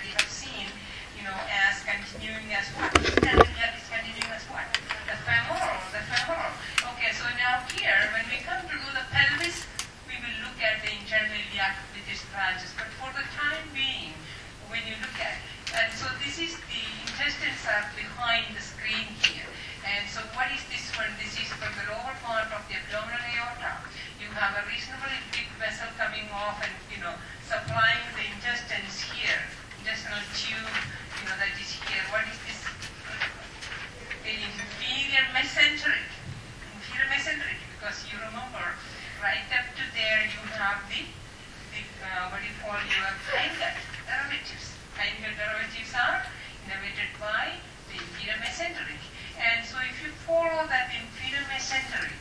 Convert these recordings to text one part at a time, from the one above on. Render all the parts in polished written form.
already have seen, as continuing as what? Internal iliac is continuing as what? The femoral. Okay, so now here, when we come to do the pelvis, we will look at the internal iliac with its branches. But for the time being, when you look at, and so this is the intestines are behind the screen here. And so what is this one? This is from the lower part of the abdominal aorta. You have a reasonably big vessel coming off and, supplying the intestines here. Intestinal tube, that is here. What is this? The inferior mesenteric. Inferior mesenteric, because you remember, right up to there you have the what do you call your hindgut derivatives. Hindgut derivatives are innervated by the inferior mesenteric. And so if you follow that inferior mesenteric,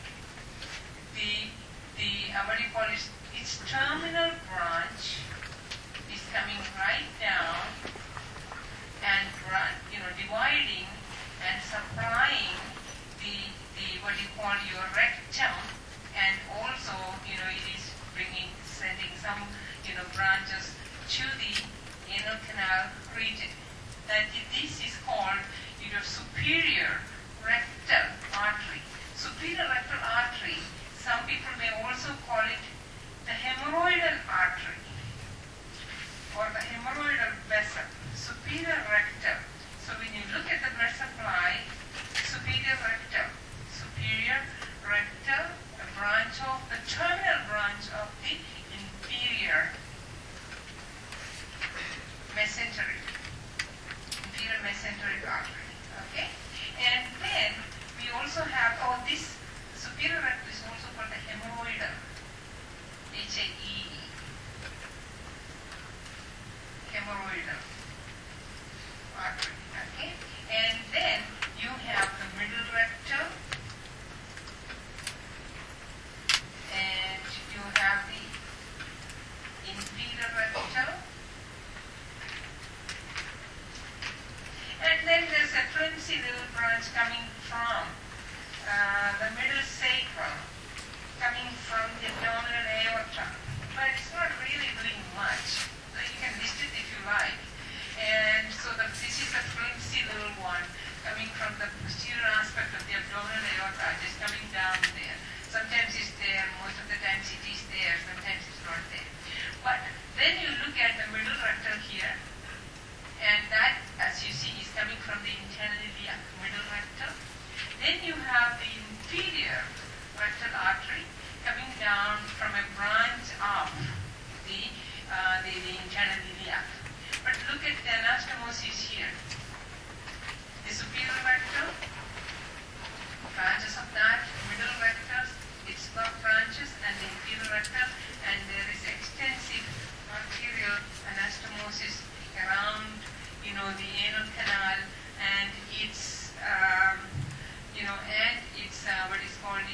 what do you call it? Its terminal branch is coming right down and dividing and supplying the what you call your rectum, and also it is sending some branches to the anal canal region. That this is called superior rectal artery. Superior rectal artery, some people may also call it the hemorrhoidal artery or the hemorrhoidal vessel. Superior rectal. So when you look at the blood supply, superior rectal, a branch of the terminal branch of the inferior mesenteric artery. Okay? And then we also have, this superior rectal is also called the hemorrhoidal, H-A-E-E, hemorrhoidal artery. Okay? And then you have the middle rectal, and you have the inferior rectal, and then there's a flimsy little branch coming from the middle sacrum, coming from the abdominal aorta. But it's not really doing much. So you can list it if you like. And so this is a flimsy little one coming from the posterior aspect of the abdominal aorta, just coming down there. Sometimes it's there, most of the times it is there, sometimes it's not there. But then you look at the middle rectal here, and that, as you see, is coming from the internal iliac, middle rectal. Then you have the inferior rectal artery coming down from a branch of the internal iliac. But look at the anastomosis here. The superior rectal, branches of that, middle rectal, its branches, and the inferior rectal, and there is extensive arterial anastomosis around the anal canal and its what is called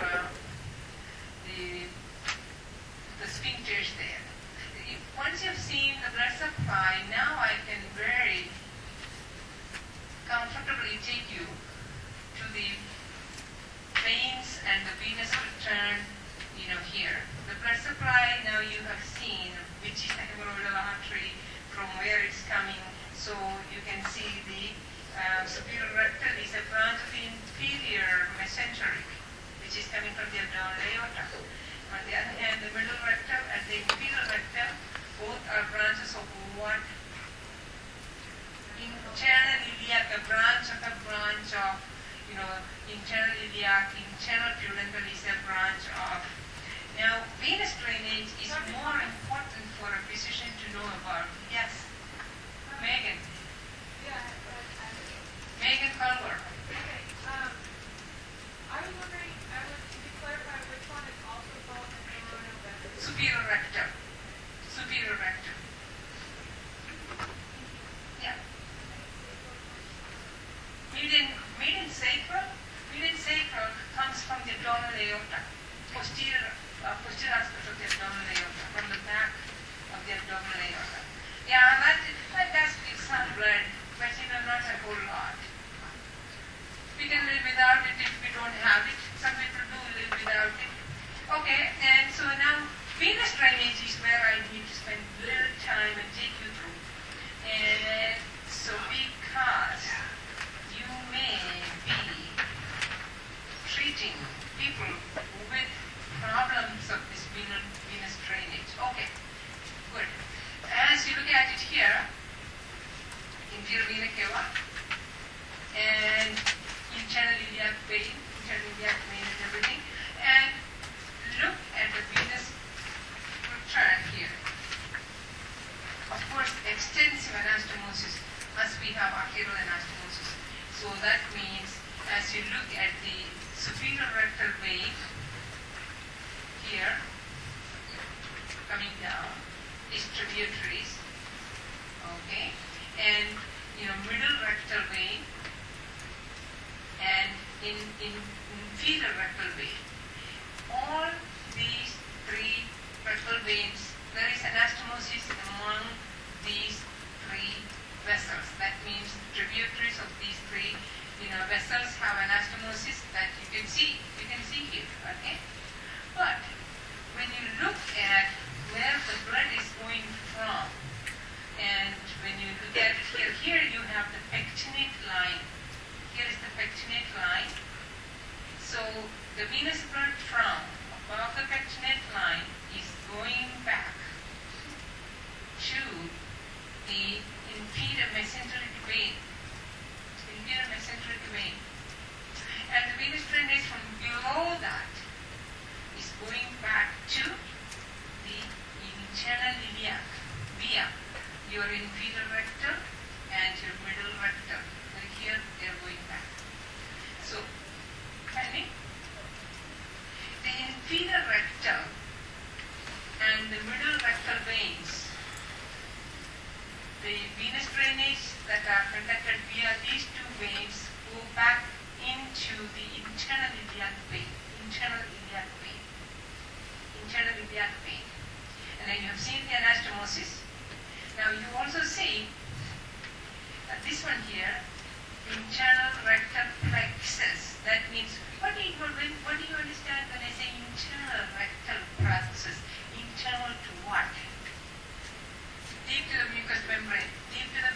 the sphincters there. Once you've seen the blood supply, now I can very comfortably take you to the veins and the venous return here. The blood supply now you have seen, which is the hemorrhoidal artery, from where it's coming. So you can see the superior rectal is a branch of the inferior mesenteric, which is coming from the abdominal aorta. On the other hand, the middle rectal and the inferior rectal, both are branches of what? Internal iliac, a branch of internal iliac, internal pudendal is a branch of. Now, venous drainage is more important for a physician to know about. Yes? Megan. Megan Culver. Okay. I was wondering, could you clarify which one is also called the hemorrhoidal vessel? Superior rectum. Superior rectum. Yeah. Median sacral. Median sacral comes from the abdominal aorta, posterior aspect of the You can see here, okay? But when you look at where the blood is going from, and when you look at it here you have the pectinate line. Here is the pectinate line. So the venous blood from above the pectinate line is going back to the inferior mesenteric vein. Inferior mesenteric vein. And the venous drainage from below that is going back to the internal iliac via your inferior rectum and your middle rectum. So here they are going back. So, the inferior rectum and the middle rectal veins, the venous drainage that are conducted via these two veins go back into the internal iliac vein. And then you have seen the anastomosis. Now you also see this one here, internal rectal plexus. That means, what do you understand when I say internal rectal plexus? Internal to what? Deep to the mucous membrane. Internal,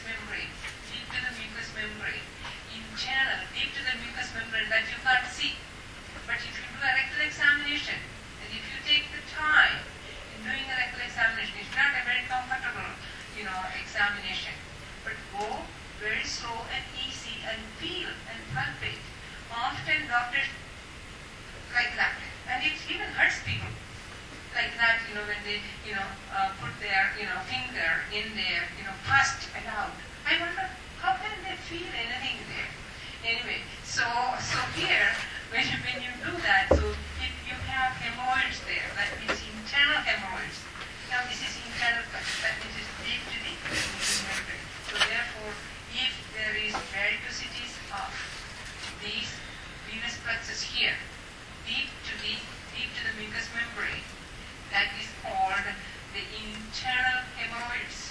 deep to the mucous membrane that you can't see. But if you do a rectal examination, and if you take the time in doing a rectal examination, it's not a very comfortable, examination. But go very slow and easy and feel and palpate. Often doctors like that. And it even hurts people. Like that, when they, put their, finger in there, fast and out. I wonder, how can they feel anything there? Anyway, so here, when you do that, so if you have hemorrhoids there, that means internal hemorrhoids. Now this is internal, that means it's deep to the membrane. So therefore, if there is varicosities of these venous plexus here, deep to the mucous membrane, that is called the internal hemorrhoids.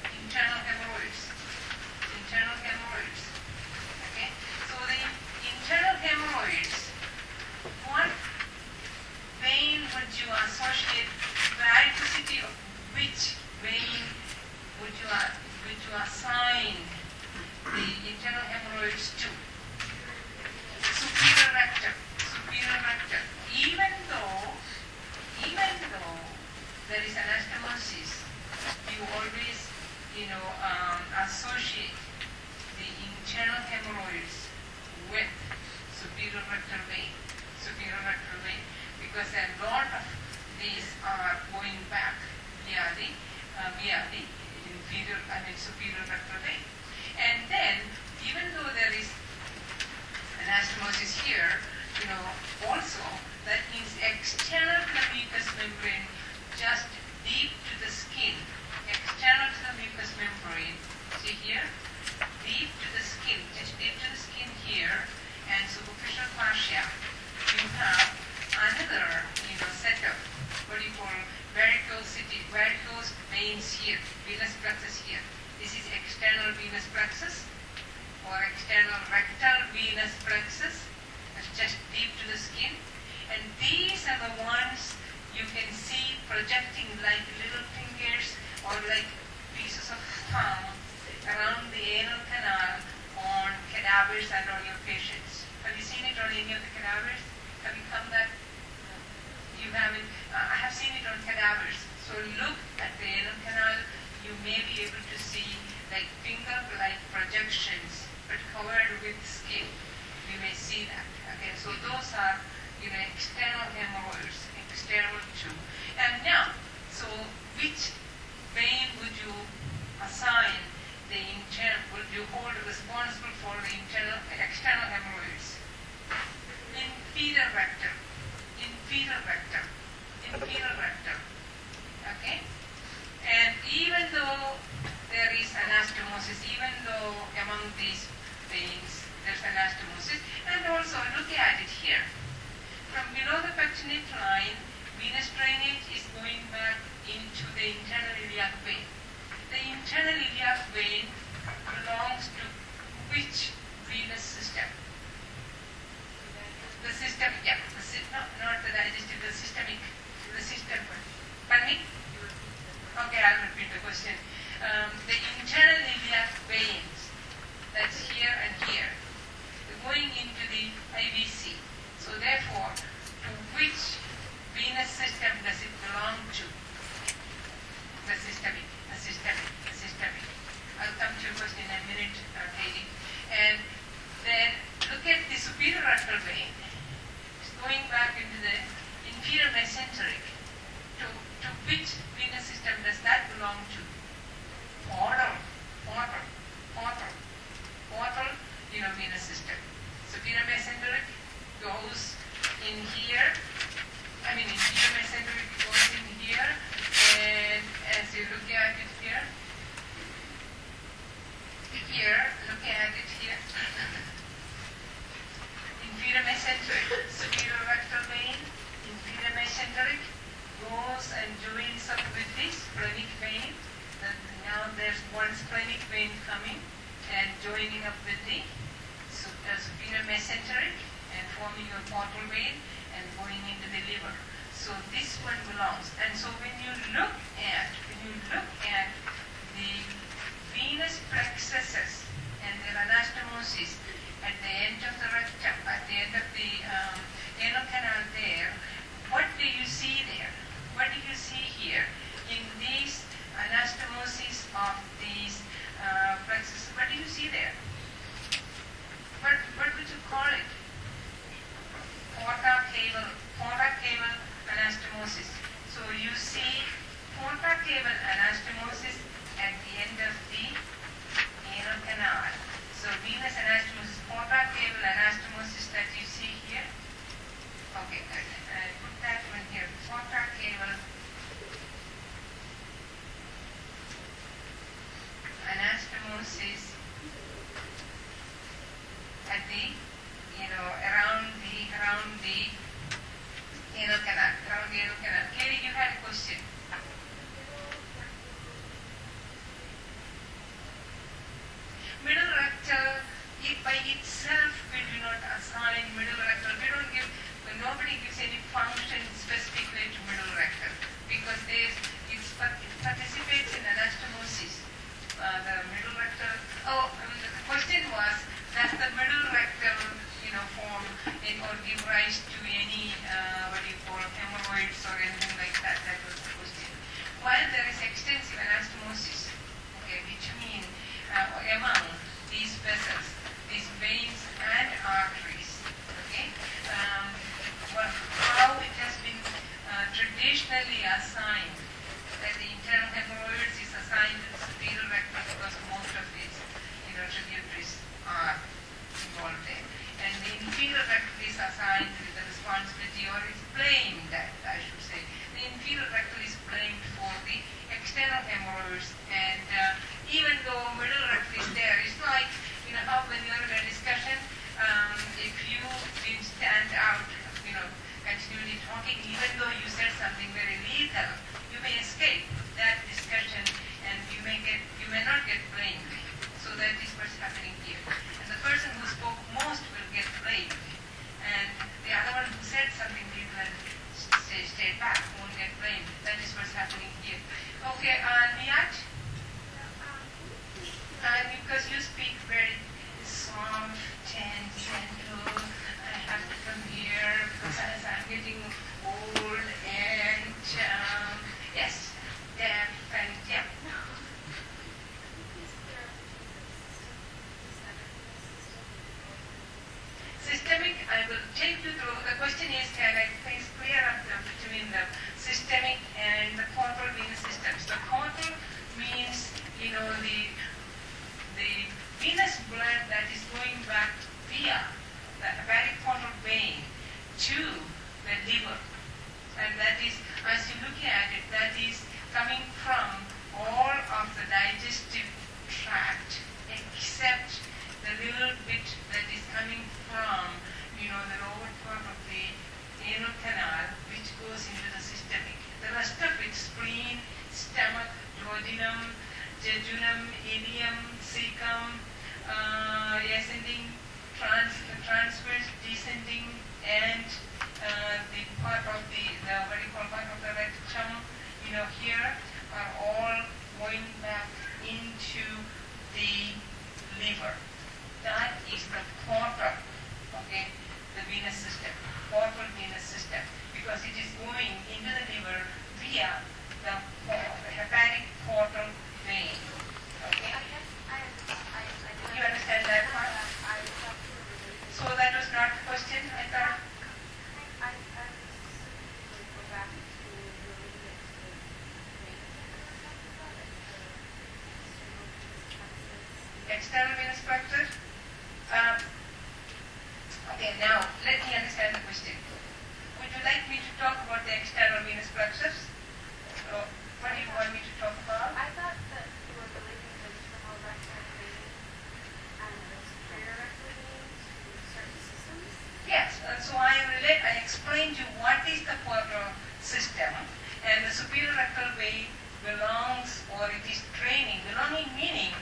Okay? So the internal hemorrhoids, what vein would you associate varicosity of which vein would you assign the internal hemorrhoids to? Superior rectum. Even though there is anastomosis, you always, associate the internal hemorrhoids with superior rectal vein, because a lot of these are going back via the superior rectal vein. And then, even though there is anastomosis here, also that means external to the mucous membrane, just deep to the skin, external to the mucous membrane. See here, deep to the skin, just deep to the skin here, and superficial fascia. You have another, set of what you call varicose veins here, venous plexus here. This is external venous plexus or external rectal venous plexus. It's just deep to the skin. And these are the ones you can see projecting like little fingers or like pieces of thumb around the anal canal on cadavers and on your patients. Have you seen it on any of the cadavers? Have you come that? You haven't? I have seen it on cadavers. So look at the anal canal. You may be able to see like finger-like projections, but covered with skin. You may see that. Okay, so those are external hemorrhoids, external to. And now, so which vein would you assign the internal? Would you hold responsible for the external hemorrhoids? Inferior rectum. Okay? And even though there is anastomosis, even though among these veins there's anastomosis, and also look at it here. From below the pectinate line, venous drainage is going back into the internal iliac vein. The internal iliac vein belongs to which venous system? The transplenic vein coming and joining up with the superior mesenteric and forming a portal vein and going into the liver. So this one belongs. And so when you look at the venous plexuses and their anastomosis at the end of the rectum, at the end of the anal canal there, what do you see there? What do you see here in these anastomosis of these plexuses? What do you see there? What would you call it? Portacaval anastomosis. So you see portacaval anastomosis at the end of the anal canal. So venous anastomosis, portacaval anastomosis that you see here. Okay, good. I put that one here. Portacaval anastomosis at the, around the anal canal. Kelly, you had a question. Middle rectal, by itself, we do not assign middle rectal. We don't give, nobody gives any function specifically to middle rectal because it participates in anastomosis. The middle rectal, the question was, does the middle rectal, form or give rise to any, hemorrhoids or anything like that? That was the question. While there is extensive anastomosis, which means among these vessels, these veins and arteries, how it has been traditionally assigned that the internal hemorrhoids is assigned to the superior rectum because most of its tributaries are involved there. And the inferior rectal is assigned with the responsibility, or is blamed, I should say. The inferior rectal is blamed for the external hemorrhoids, and even though middle rectal is there, it's like, how when you're in a discussion, if you didn't stand out, continually talking, even though you said something very lethal, you may escape that discussion and you may not get blamed. So that is what's happening here. And the person who spoke most will get blamed. And the other one who said something lethal and stayed back won't get blamed. That is what's happening here. Okay, Niyat? Because you speak very soft and gentle, I have to come here because as I'm getting old and yes, deaf and yeah. Systemic, I will take you through. The question is, can I please clear up between the systemic and the portal venous systems? The portal means, the venous blood that is going back via the hepatic portal vein to the liver. And that is, as you look at it, that is coming from all of the digestive tract except the little bit that is coming from, the lower part of the anal canal, which goes into the systemic. The rest of it, spleen, stomach, duodenum, jejunum, ileum, cecum, ascending, transverse, descending, and the part of part of the rectum, here are all going back into the liver. That is the portal, the venous system, portal venous system, because it is going into the liver via the hepatic portal vein. Okay? You understand that part? So that was not the question, I thought? External venous plexus? Okay, now let me understand the question. Would you like me to talk about the external venous plexus? What do you want me to talk about? I thought that you were relating the internal rectal vein and the superior rectal vein to certain systems. Yes, so I explained to you what is the portal system, and the superior rectal vein belongs, or it is draining. Belonging meaning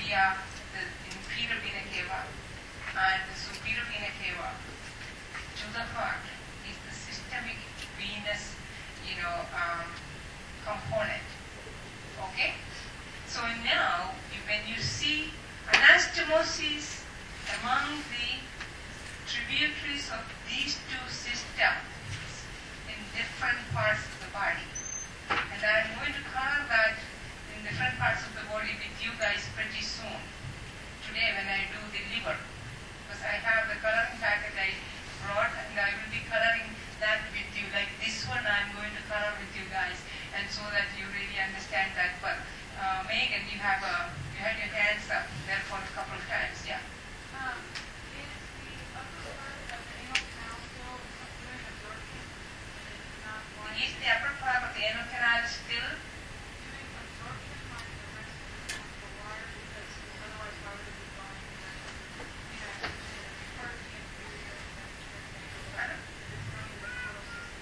via the inferior vena cava and the superior vena cava to the heart is the systemic venous, component. Okay? So now, when you see anastomosis among the tributaries of these two systems in different parts of the body, and I'm going to cover that in different parts of the body with you guys pretty soon. Today when I do the liver, because I have the coloring packet I brought, and I will be coloring that with you. Like this one I'm going to color with you guys, and so that you really understand that. But Megan, you had your hands up there for a couple of times. Yeah. Is the upper part of the anal canal still doing absorption? It's not wanting Is the upper part of the anal canal still? doing absorption like the rest of the water, because otherwise why would it be going the rest of the, part of the inferior and it's from the portal system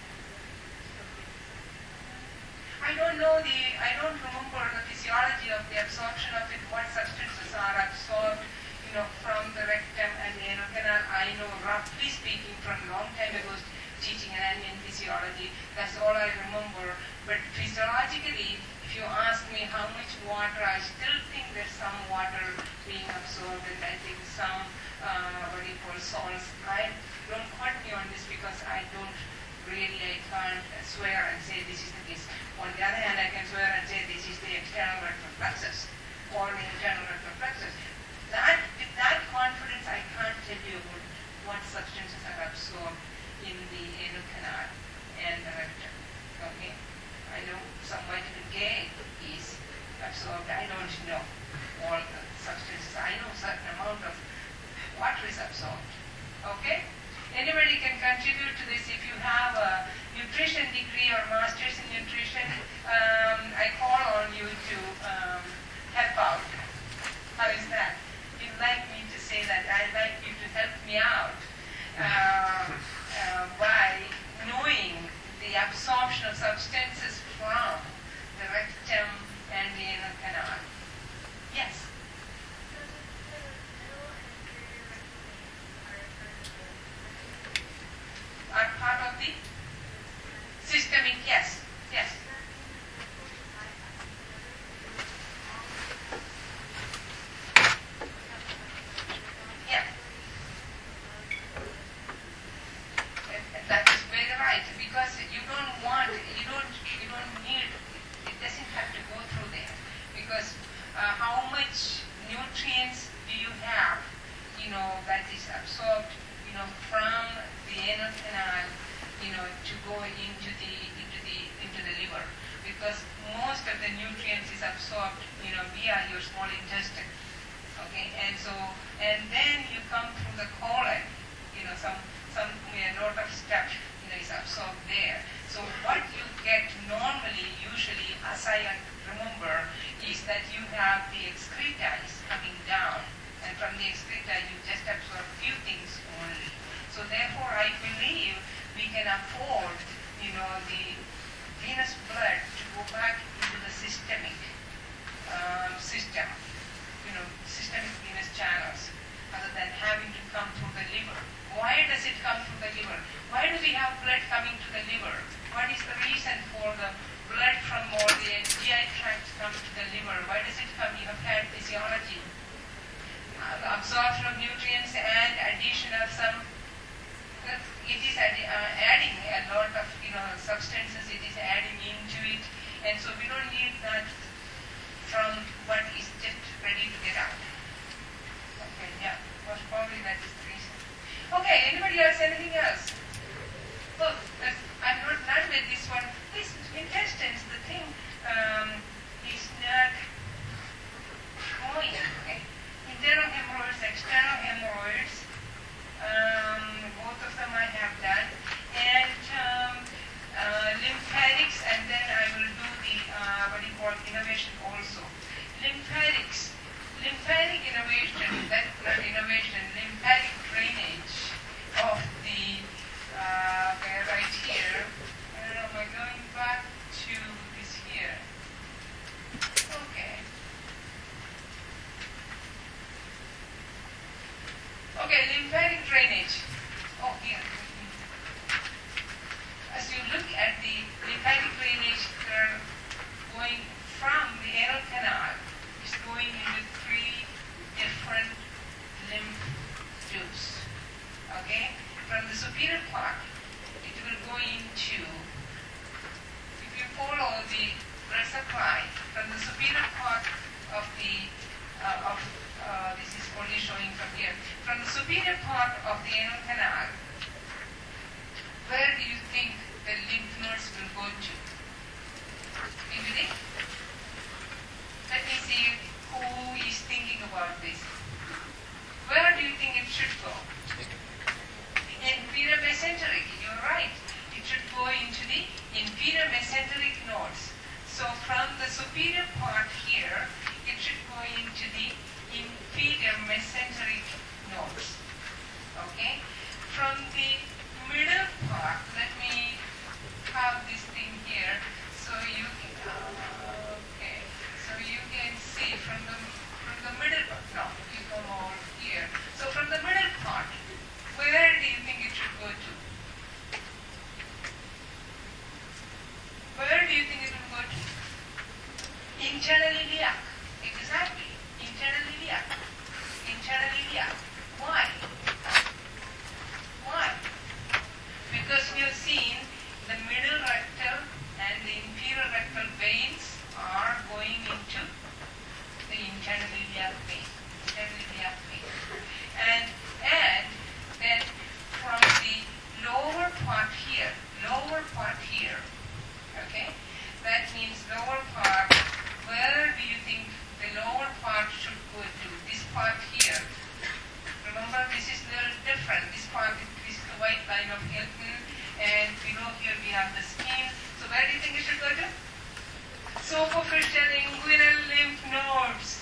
and I don't remember the physiology of the absorption of it, what substances are absorbed, from the rectum and the anal canal. I know, roughly speaking, from a long time ago teaching anatomy and physiology, that's all I remember. But physiologically, if you ask me how much water, I still think there's some water being absorbed, and I think some, salts. Don't quote me on this because I can't swear and say this is the case. On the other hand, I can swear and say this is the external rectal plexus or the internal rectal plexus. With that confidence, I can't tell you what substances are absorbed in the anal canal and the rectum. Okay? I know some vitamin K is absorbed. I don't know all the substances. I know a certain amount of water is absorbed. Okay? Anybody can contribute to this. If you have a nutrition degree or master's in nutrition, I call on you to help out. How is that? You'd like me to say that. I'd like you to help me out by knowing the absorption of substances from the rectum and the anal canal. Yes? Are part of the systemic, yes. Yes. Yeah. That is very right, because you don't need, it doesn't have to go through there, because how much nutrients do you have, that is absorbed, from the anal canal, to go into the liver, because most of the nutrients is absorbed, via your small intestine. Okay, and then you come through the colon, some lot of stuff, is absorbed there. So what you get normally, usually, as I remember, is that you have the excreta is coming down, and from the excreta you just absorb few things only. So therefore, I believe we can afford, the venous blood to go back into the systemic system, systemic venous channels, other than having to come through the liver. Why does it come through the liver? Why do we have blood coming to the liver? What is the reason for the blood from all the GI tract comes to the liver? Why does it come? You have had physiology. The absorption of nutrients and addition of some, it is adding a lot of substances, it is adding into it, and so we don't need that from what is just ready to get out. Okay, yeah, most probably that is the reason. Okay, anybody else, anything else? Look, I'm not done with this one. This intestines, the thing is not going. Okay? Internal hemorrhoids, external hemorrhoids, both of them I have done, and lymphatics, and then I will do the innovation also. Lymphatic innovation, that blood innovation, lymphatic drainage of the right here. I don't know, am I going back to this here? Okay. Okay, lymphatic drainage. Oh, here. As you look at the lymphatic drainage, they're going from the anal canal. It's going into three different lymph tubes. Okay? From the superior part, it will go into, if you follow the blood supply, from the superior part of the, this is only showing from here, from the superior part of the anal canal, where do you think the lymph nodes will go to? Anybody? Let me see who is thinking about this. Where do you think it should go? Inferior mesenteric, you're right. It should go into the inferior mesenteric nodes. So from the superior part here, it should go into the inferior mesenteric nodes. Okay? From the middle part, let me have this thing here so you can, okay, so you can see from the middle part. No, you come over here. So from the middle part, where do you think it should go to? Where do you think it will go to? Internal iliac. Exactly. Internal iliac. Internal iliac. Why? Why? Because we have seen the middle rectal and the inferior rectal veins are going into the internal iliac vein. Internal iliac vein. And then from the lower part here, okay, that means lower part, where do you think the lower part should go to? This part here. Remember, this is a little different. This part is the white line of Hilton, and below here we have the skin. So where do you think it should go to? Superficial inguinal lymph nodes.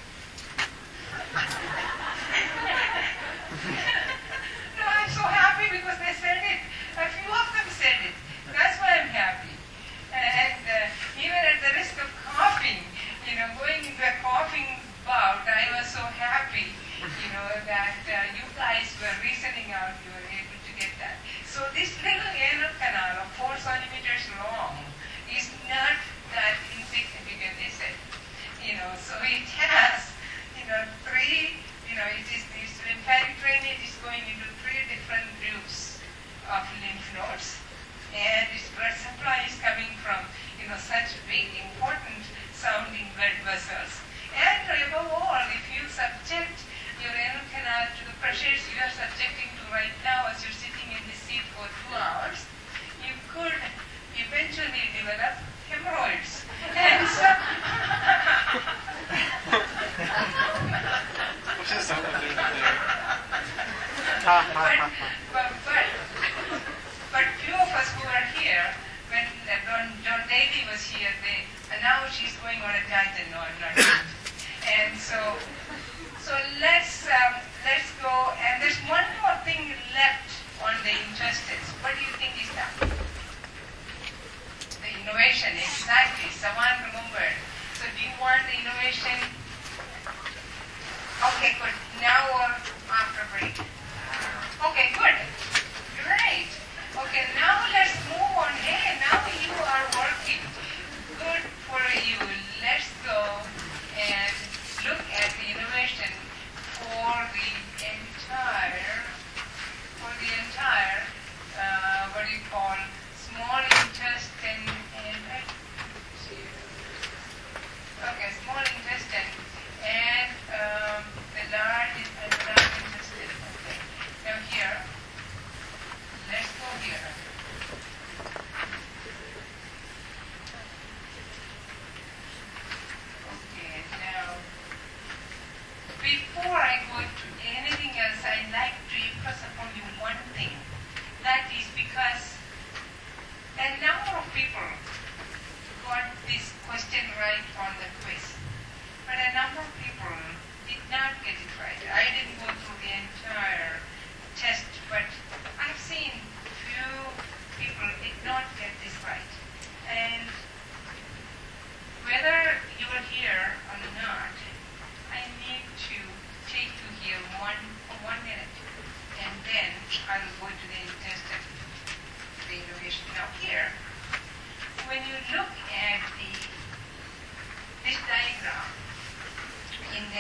No, I'm so happy because they said it. A few of them said it. That's why I'm happy. And even at the risk of coughing, going into a coughing bout, I was so happy, that you guys were reasoning out, you were able to get that. So this little anal canal of 4 centimeters long is not that insignificant, is it? So it has, three, this lymphatic drainage is going into 3 different groups of lymph nodes, and its blood supply is coming from, such big, important sounding blood vessels. And above all, if you subject your anal canal to the pressures you are subjecting to right now as you're sitting in this seat for 2 hours, you could eventually develop hemorrhoids. And so but few of us who are here, when John Daly was here, now she's going on a tangent. No, I'm not. And so let's go. And there's one more thing left on the intestines. What do you think is that? The innovation, exactly. Sawan remembered. So do you want the innovation? Okay, good. Now or after break? Okay, good. Great. Okay, now let's move on. Hey, now you are working. Good for you. Let's go and look at the innovation for the entire, what do you call, small intestine and, okay, small intestine and the large intestine. Okay. Now here, let's go here. Okay, now, before I go to anything else, I'd like to impress upon you one thing. That is because a number of people got this question right on the quiz. But a number of people did not get it right. I didn't go through the entire test, but I've seen few people did not get this right. And whether you are here or not, I need to take you here for 1 minute.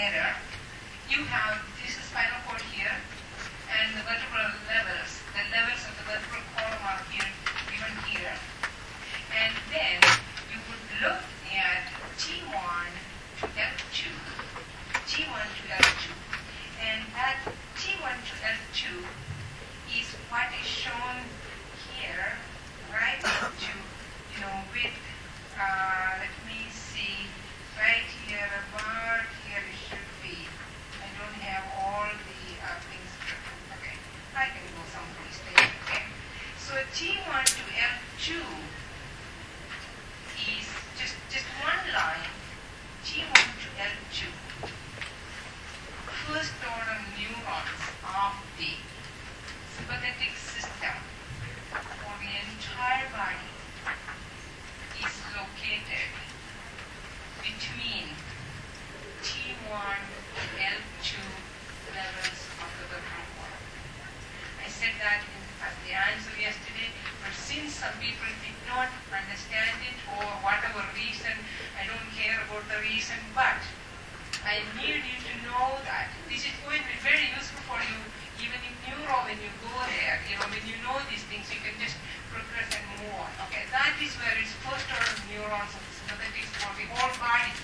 nadir, you have this is spinal cord here, and the vertebral levels. The levels of the vertebral column are here, given here. And then you would look at T1 to L2, T1 to L2. And that T1 to L2 is what is shown here, right to, with, let me see, right here, about here it should be. I don't have all the things. Okay, I can go someplace there. Okay, so T1 to L2 is just one line. T1 to L2. First order neurons of the sympathetic system for the entire body is located between T1 and L2 levels of the vertebral column. I said that at the answer yesterday, but since some people did not understand it for whatever reason, I don't care about the reason, but I need you to know that this is going to be very useful for you, even in neuro when you go there. When you know these things, you can just progress and move on. Okay, that is where it's first order neurons of the sympathetics for the whole body,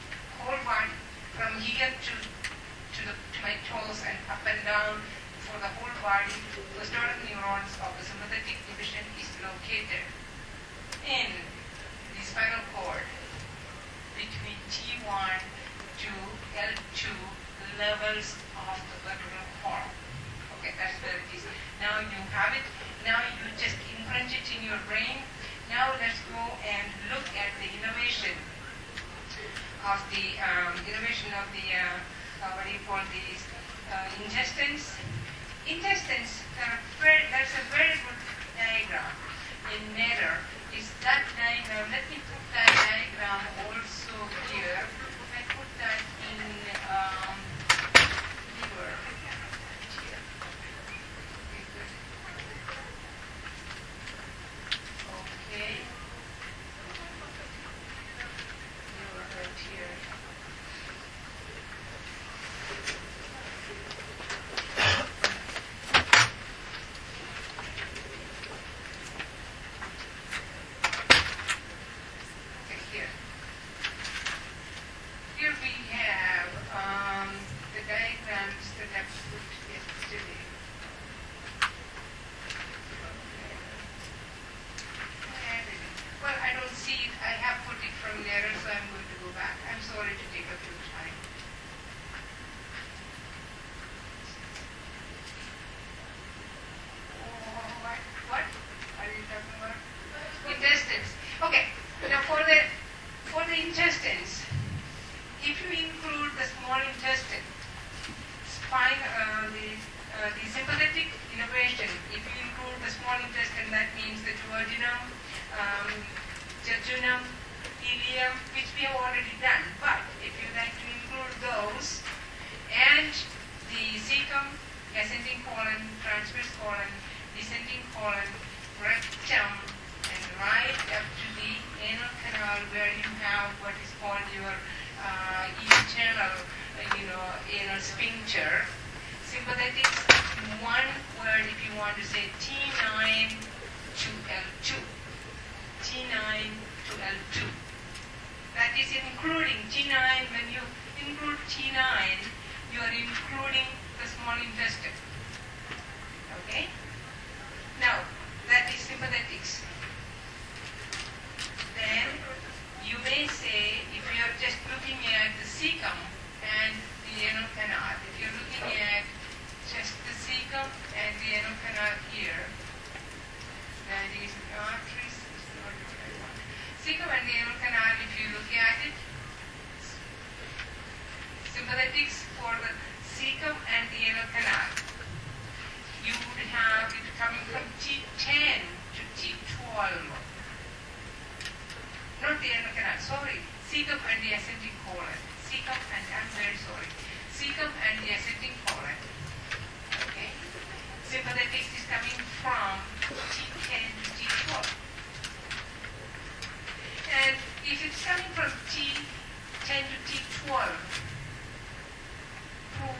from here to my toes and up and down for the whole body. First order neurons of the sympathetic division is located in the spinal cord between T1 to L2 levels of the vertebral column. Okay, that's where it is. Now you have it. Now you just imprint it in your brain. Now let's go and look at the innovation of the what do you call these intestines. Intestines. There's a very good diagram in Nader. Is that diagram? Let me put that diagram also here. I put that in liver. Okay. Liver right here. Here we have the diagrams that I put yesterday. Well, I don't see it. I have put it from there, so I'm going to go back. I'm sorry to take up your time. What are you talking about? Intestines. Okay. Now for the intestines, if you include the small intestine, the sympathetic innervation, if you include the small intestine, that means the duodenum, jejunum, ileum, which we have already done. But if you like to include those, and the cecum, ascending colon, transverse colon, descending colon, rectum, and right up to the anal canal where you have what is called your internal, anal sphincter. Sympathetics, one word if you want to say T9 to L2. T9 to L2. That is including T9. When you include T9, you are including the small intestine. Okay? Now, that is sympathetics. Then, you may say, if you are just looking at the cecum and the anal canal, if you're looking at just the cecum and the anal canal here, that is the arteries, cecum and the anal canal, if you look at it, sympathetics for the cecum and the anal canal, you would have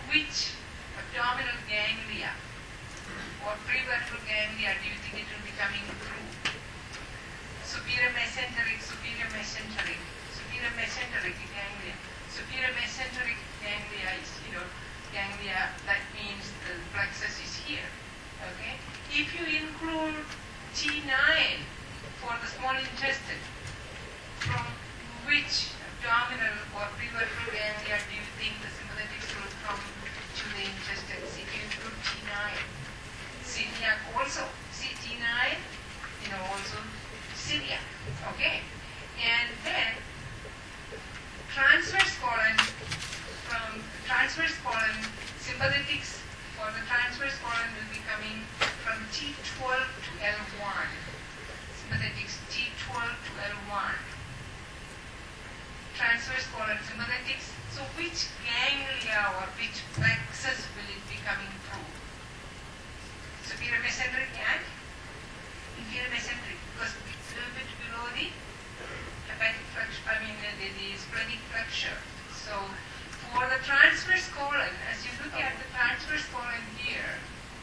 which abdominal ganglia or prevertebral ganglia do you think it will be coming through? Superior mesenteric, superior mesenteric, superior mesenteric ganglia. Superior mesenteric ganglia is, ganglia, that means the plexus is here. Okay? If you include T9 for the small intestine, from which abdominal or prevertebral ganglia do you think the sympathetics will come to the intestines? If you include T9, celiac also. See T9, also celiac. Okay? And then transverse colon, from transverse colon, sympathetics for the transverse colon will be coming from T12 to L1. Sympathetics T12 to L1. Transverse colon sympathetics. So which ganglia or which plexus will it be coming through? Superior mesenteric and inferior mesenteric, because it's a little bit below the hepatic flexure, the splenic flexure. So for the transverse colon, as you look at the transverse colon here,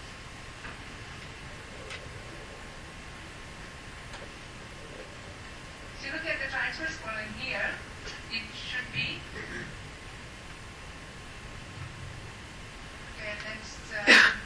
if you look at the transverse colon here, it should be, okay, let's go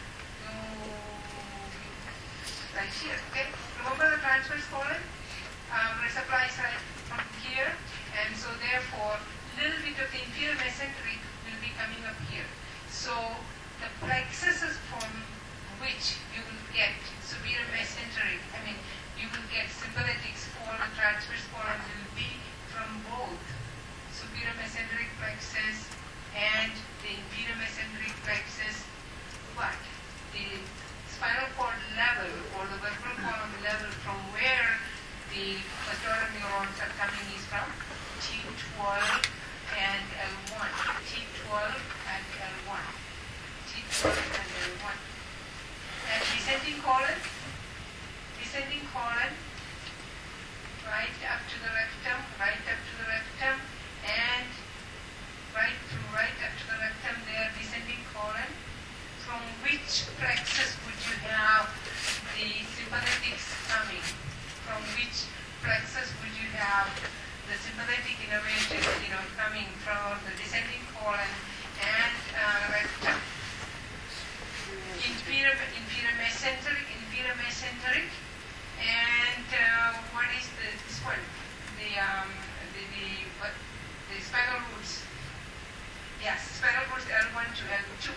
right here, okay? Remember the transverse colon? Resupplies right from here, and so therefore, little bit of the inferior mesenteric will be coming up here. So the plexuses from which you will get superior mesenteric, you will get sympathetics for the transverse colon will be from both superior mesenteric plexus and the inferior mesenteric plexus, but the spinal cord level or the vertebral column level from where the postural neurons are coming is from T12 and L1. T12 and L1. T12 and L1. And descending colon, right up to the rectum, and right up to the rectum there, descending colon. From which plexus would you have the sympathetics coming? From which plexus would you have the sympathetic innervations, coming from the descending colon and rectum? Inferior mesenteric, and what is this one? The spinal roots. Yes, spinal roots L1 to L2,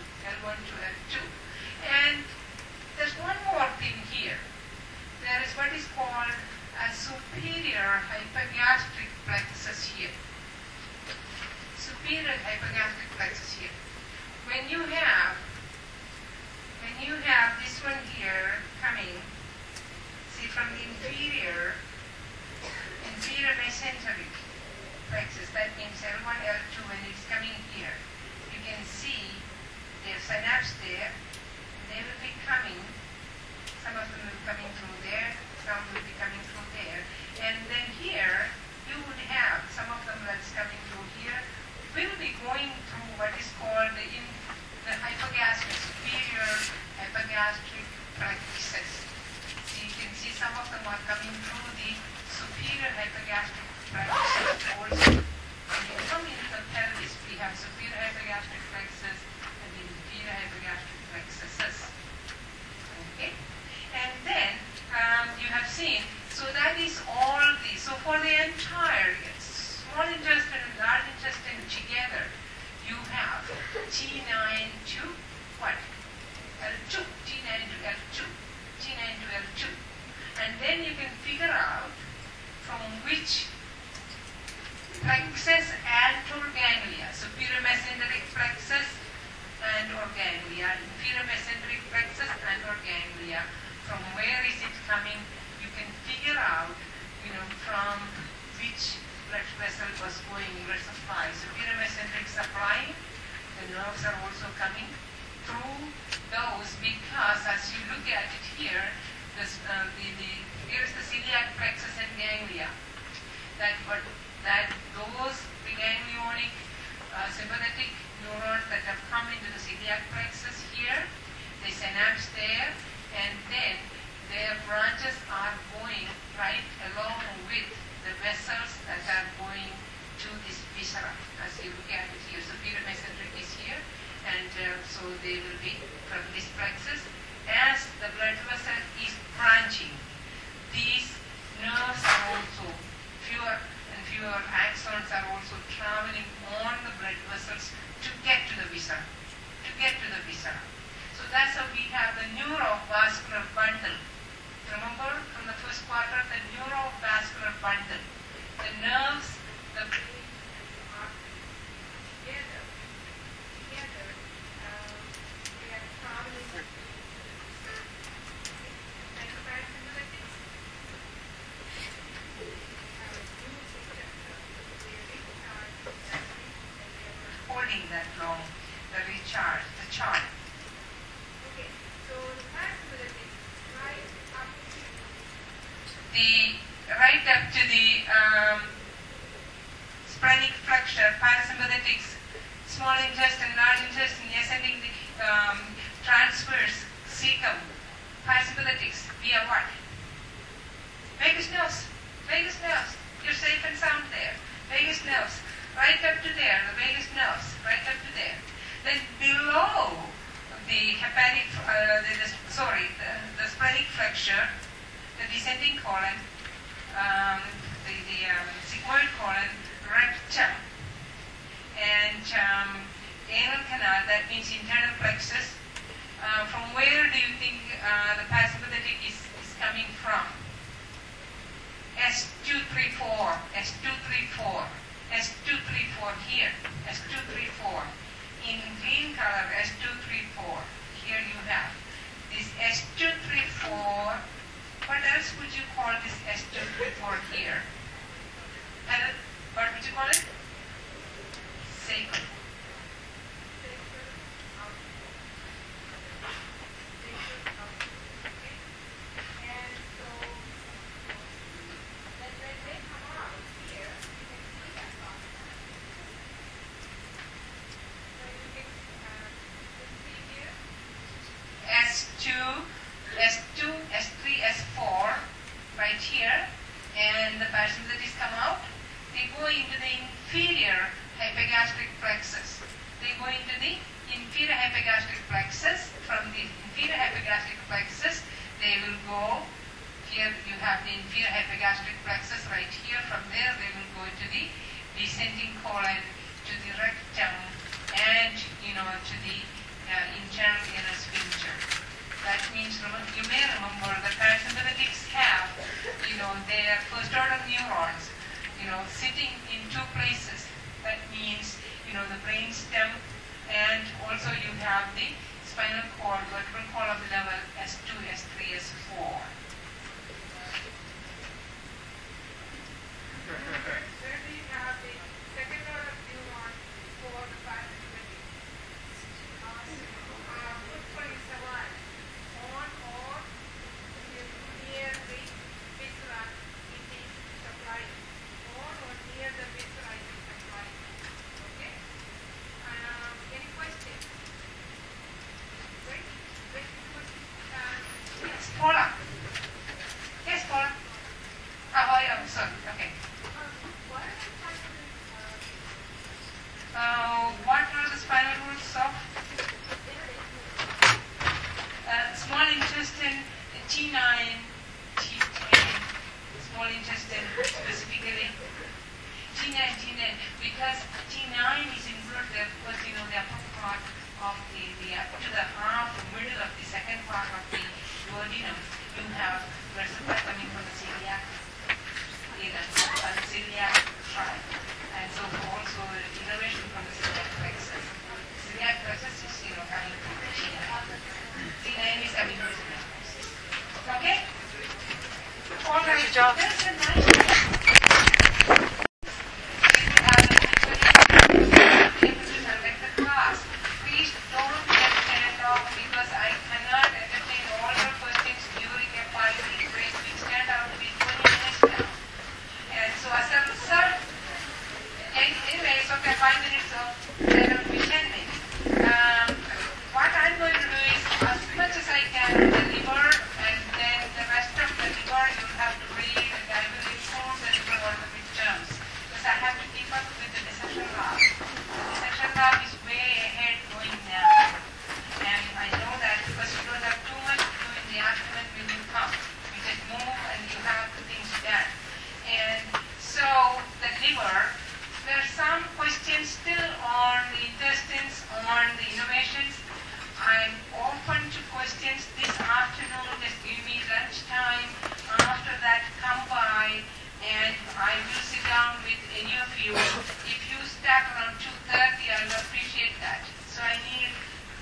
and there's one more thing here. There is what is called a superior hypogastric plexus here. Superior hypogastric plexus here. When you have this one here coming, see from the inferior mesenteric plexus, that means L1, L2, when it's coming here, you can see their synapse there. They will be coming, some of them will be coming through there, some will be coming through there. And then here, you would have some of them that's coming through here, will be going through what is called the hypogastric, superior hypogastric plexus. So you can see some of them are coming through the superior hypogastric plexus also. When you come into the pelvis, we have superior hypogastric plexus and the inferior hypogastric plexuses. Okay? And then you have seen, so that is all the, so for the entire small intestine and large intestine together, you have T9 to what? L2. T9 to L2. T9 to L2. And then you can figure out from which plexus and or ganglia, superior mesenteric plexus and or ganglia, inferior mesenteric plexus and or ganglia, from where is it coming? You can figure out, from which blood vessel was going blood supply. Superior mesenteric supply, the nerves are also coming through those, because as you look at it here, here is the celiac plexus and ganglia. Those ganglionic sympathetic neurons that have come into the celiac plexus here, they synapse there, and then their branches are going right along with the vessels that are going to this viscera. As you look at it here, superior mesenteric is here, and so they will be from this plexus. As the blood vessel is branching, these nerves are also fewer and fewer axons are also traveling on the blood vessels to get to the viscera. So that's how we have the neurovascular bundle. Remember from the first quarter, the neurovascular bundle. The nerves, the brain, and the arteries together, they are traveling to the and the parasympathetics have a huge receptor. They recharge exactly when they are holding that long, the recharge, the charge. Okay, so the parasympathetics right up to the splenic flexure, parasympathetics, small intestine, large intestine, ascending the transverse cecum, parasympathetics via what? Vagus nerves. You're safe and sound there. Vagus nerves, right up to there, the vagus nerves, right up to there. Then below the hepatic, the splenic flexure, the descending colon, the sigmoid colon, rectum, and anal canal, that means internal plexus. From where do you think the parasympathetic is coming from? S234 here, S234. In green color, S234. Here you have this S234. What else would you call this S234 here? What would you call it? Sacral. And so when they come out here, you can see that process. So you can see here S2, S3, S4 right here, and the parasympathetics come out. They go into the inferior hypogastric plexus. From the inferior hypogastric plexus, they will go here. You have the inferior hypogastric plexus right here. From there, they will go to the descending colon, to the rectum, and to the internal inner sphincter. That means you may remember the parasympathetics have their first order neurons sitting in two places. That means the brain stem, and also you have the spinal cord, vertebral column level S2, S3, S4. Where do you have the second order neuron for the parasympathetic? Good for you, Sawan. On or near the viscera it is supplied. On or near the viscera it is supplied. Okay? Any questions? Wait. Yes, Paula. Yes, Paula. Oh, yeah, sorry. Okay. What are the spinal roots of? Small intestine, T9, T10, small intestine specifically. T9, because T9 is inverted, because the upper part of the up to the half, middle of the second part of the duodenum, you have reservoir coming from the celiac, celiac tract, and so also innervation from the celiac plexus. Celiac plexus is coming from the T9. T9 is coming from the celiac plexus. Okay? All right. Good job. That's a nice Please don't get stand off, because I cannot entertain all your questions during a 5-minute break. We stand out to be 20 minutes now. And so I said, sir, anyway, it's okay, 5 minutes of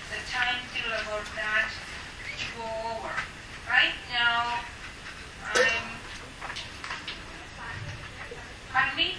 the time till about that to go over. Right now, pardon me?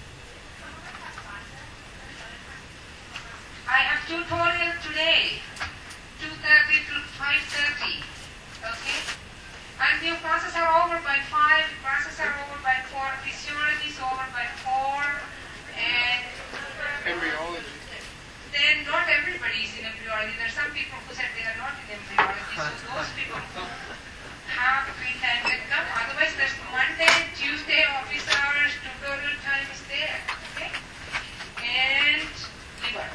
I have tutorial today, 2:30 to 5:30, okay? And your classes are over by 5, classes are over by 4, physiology is over by 4, and Embryology. then not everybody is in embryology. There are some people who said they are not in embryology, so those people who have free time can come. Otherwise, there's Monday, Tuesday office hours, tutorial time is there, okay? And liver.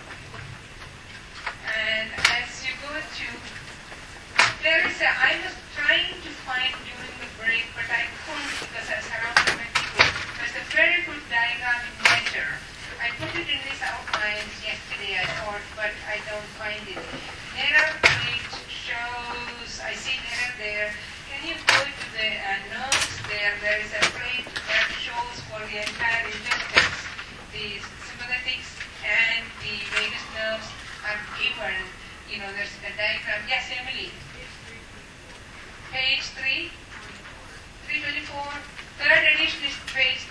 And as you go to, there is I was trying to find during the break, but I couldn't because I was surrounded by people. There's a very good diagram in Nature. I put it in this outlines yesterday, I thought, but I don't find it. Error plate shows, I see error there. Can you go to the nerves there? There is a plate that shows for the entire intestines. The sympathetics and the vagus nerves are given. You know, there's a diagram. Yes, Emily. Page 3, 324. Third edition is page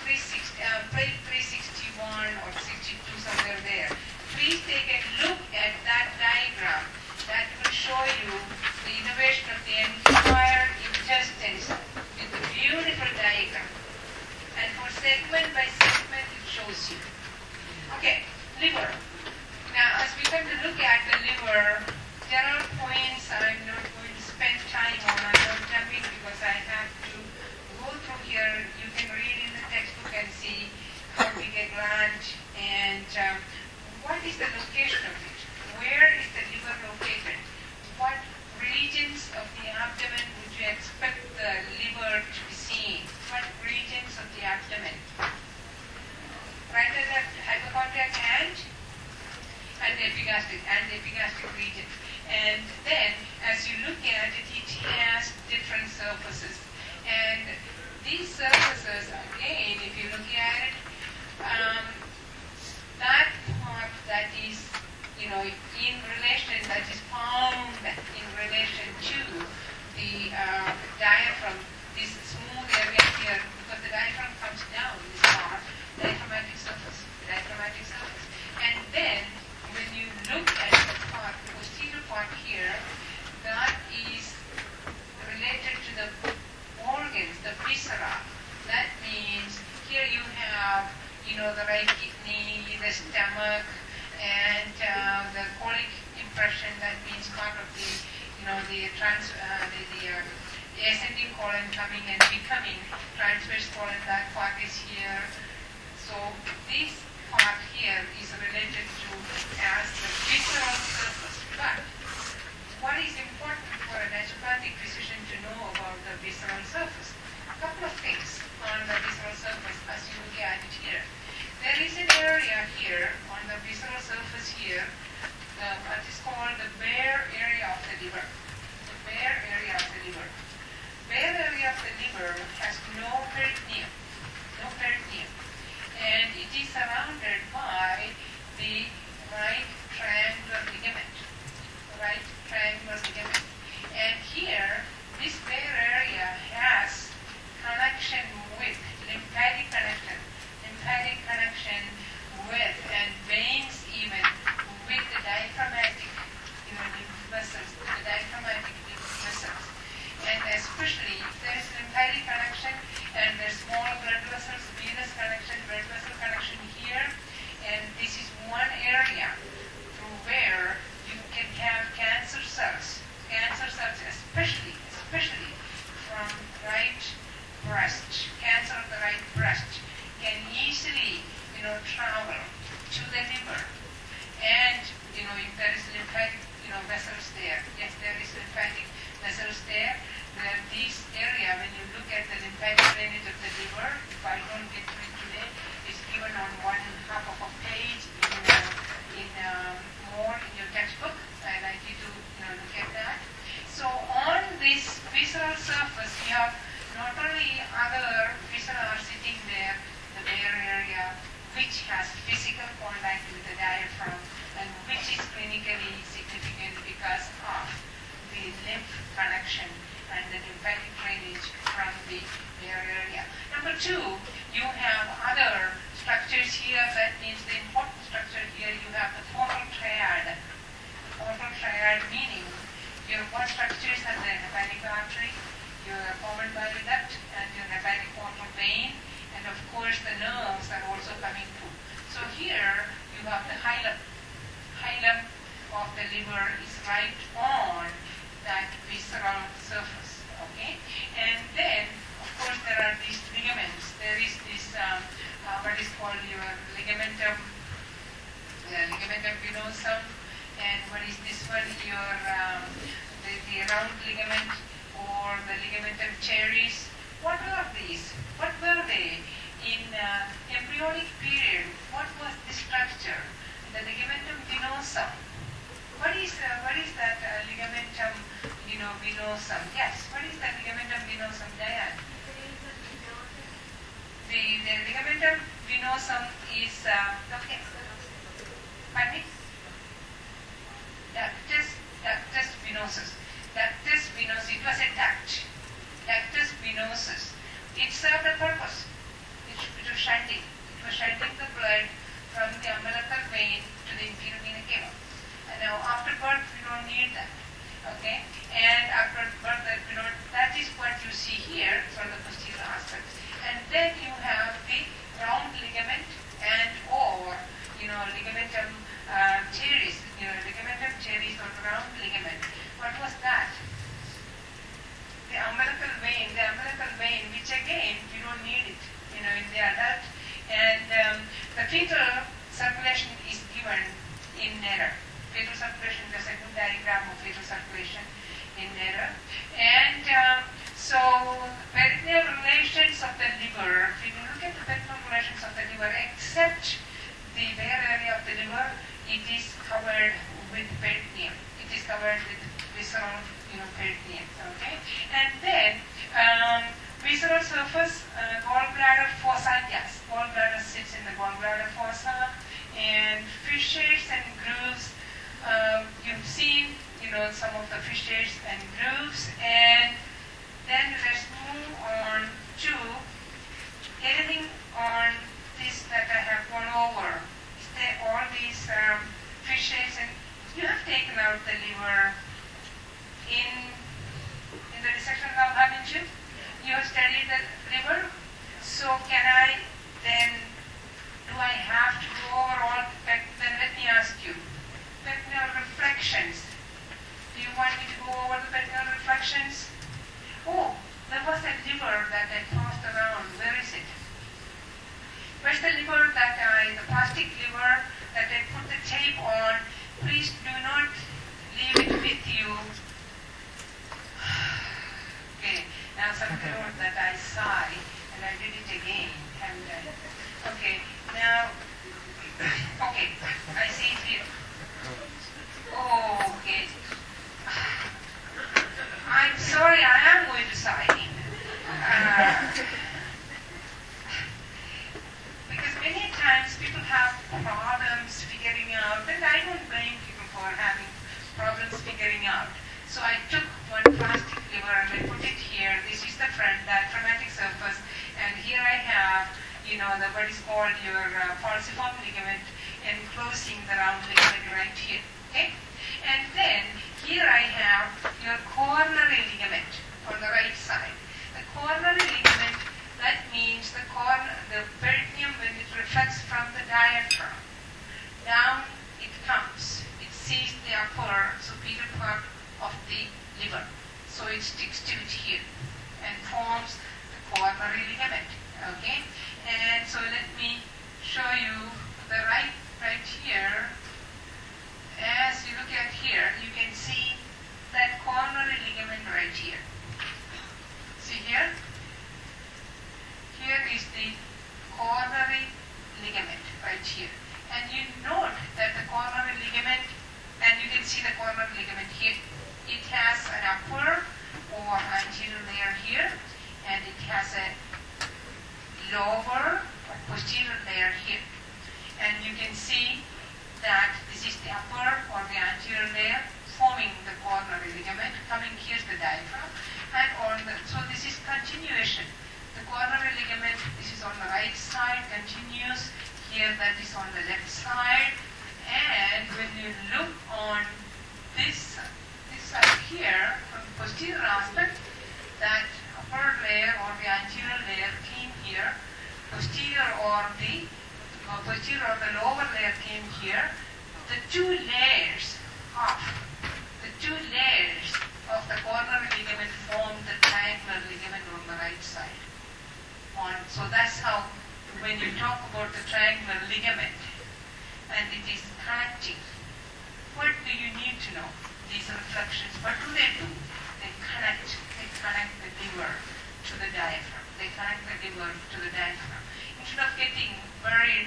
361 or 62, somewhere there. Please take a look at that diagram. That will show you the innovation of the entire intestines with a beautiful diagram. And for segment by segment, it shows you. Okay, liver. Now, as we come to look at the liver, there are points I'm not going to spend time on. I'm not jumping because I have to go through here. You can read in the textbook and see how big a gland and what is the location of it. Where is the liver located? What regions of the abdomen would you expect the liver to be seen? What regions of the abdomen? Right at the hypochondriac and the epigastric region. And then, as you look at it, it has different surfaces. And these surfaces, again, if you look at it, that part that is, you know, in relation, that is found in relation to the diaphragm, this smooth area here, because the diaphragm comes down, this part, diaphragmatic surface. And then, when you look at the part, the posterior part here, that is related to the organs, the viscera. That means here you have, you know, the right kidney, the stomach, and the colic impression. That means part of the, you know, the ascending colon coming and becoming transverse colon. That part is here. So this part here is related to as the visceral surface. But what is important for a naturopathic physician to know about the visceral surface? A couple of things on the visceral surface as you look at it here. There is an area here on the visceral surface here, what is called the bare area of the liver. The bare area of the liver. Bare area of the liver has no peritoneum. No peritoneum. And it is surrounded by the right triangular ligament. Right triangular ligament. And here, this bare area has connection with lymphatic connection with and veins even with the diaphragmatic, you know, lymph vessels, the diaphragmatic lymph vessels. And especially if there is lymphatic connection and there's small blood vessels, venous connection, blood vessel connection here, and this is one area through where you can have cancer cells, especially from right breast, cancer of the right breast, can easily, you know, travel to the liver. And, you know, if there is lymphatic, you know, vessels there, yes, there is lymphatic vessels there, then this area, when you look at the lymphatic drainage of the liver, if I don't get to it today, is given on one half of a page more in your textbook. I'd like you to, you know, look at that. So on this visceral surface, we have not only other viscera are sitting there, the bare area, which has physical contact with the diaphragm and which is clinically significant because that meaning what structures are there? Hepatic artery, your common bile duct, and your hepatic portal vein, and of course the nerves are also coming through. So here you have the hilum. Hilum of the liver is right on that visceral surface. Okay, and then of course there are these ligaments. There is this what is called your ligamentum venosum, and what is this one? Your the round ligament or the ligamentum teres. What are these? What were they in embryonic period? What was the structure? The ligamentum venosum. What is that ligamentum venosum? Yes. What is that ligamentum venosum, Diane? The ligamentum venosum is okay. Pardon me? Ductus venosus. Ductus venosus. It was a duct. Ductus venosus. It served a purpose. It was shunting. It was shunting the blood from the umbilical vein to the inferior vena cava. And now after birth we don't need that. Okay? And after birth that is what you see here for the posterior aspect. And then you have the round ligament and or ligamentum teres, ligamentum teres or round ligament. What was that? The umbilical vein, which again you don't need it, in the adult. And the fetal circulation is given in error. Fetal circulation, there's a good diagram of fetal circulation in error. And so peritoneal relations of the liver, if you look at the peritoneal relations of the liver, except the bare area of the liver, it is covered with peritoneum. It is covered with visceral peritoneum. Okay? And then visceral surface, gallbladder fossa, yes. Gallbladder sits in the gallbladder fossa, and fissures and grooves. You've seen, some of the fissures and grooves, and then let's move on to anything on this that I have gone over. Is there all these fissures, and you have taken out the liver in the dissection lab, haven't you? You have studied the liver. So can I then, do I have to go over all, then let me ask you, peritoneal reflections. Do you want me to go over the peritoneal reflections? Oh, there was a liver that I tossed around. Where is it? Where's the liver the plastic liver that I put the tape on? Please do not leave it with you. Okay, now some wrote that I sigh, and I did it again, haven't I? Okay, now, okay, I see it here. Oh, okay. I'm sorry, I am going to sigh. Because many times people have problems figuring out, and I don't blame people for having problems figuring out. So I took one plastic liver and I put it here. This is the front, the traumatic surface, and here I have, what is called your falciform ligament enclosing the round ligament right here. Okay? And then here I have your coronary ligament on the right side. The coronary ligament, that means the peritoneum, when it reflects from the diaphragm, down it comes. It sees the upper superior part of the liver. So it sticks to it here and forms the coronary ligament. Okay? And so let me show you the right here. As you look at here, you can see that coronary ligament right here. See here? Here is the coronary ligament right here. And you note that the coronary ligament, and you can see the coronary ligament here, it has an upper or anterior layer here, and it has a lower or posterior layer here. And you can see that triangular ligament, and it is connecting. What do you need to know? These reflections, what do? They connect the liver to the diaphragm. They connect the liver to the diaphragm. Instead of getting worried